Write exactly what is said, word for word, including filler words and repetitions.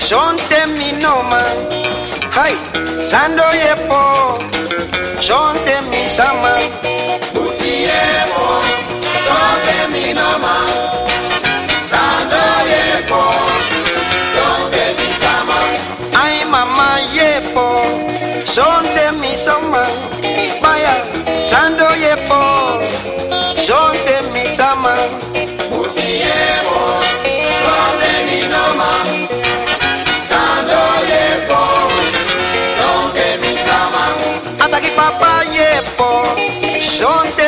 sonte mi noma, hai, sando yepo, sonte mi sama, Busi yepo, sonte mi noma, sando yepo, sonte mi sama. ay mama yepo, sonte mi sama, vaya, sando yepo, sonte mi sama, Busi yepo, sonte mi noma, sando yepo, sonte mi sama. hasta que papá yepo, sonte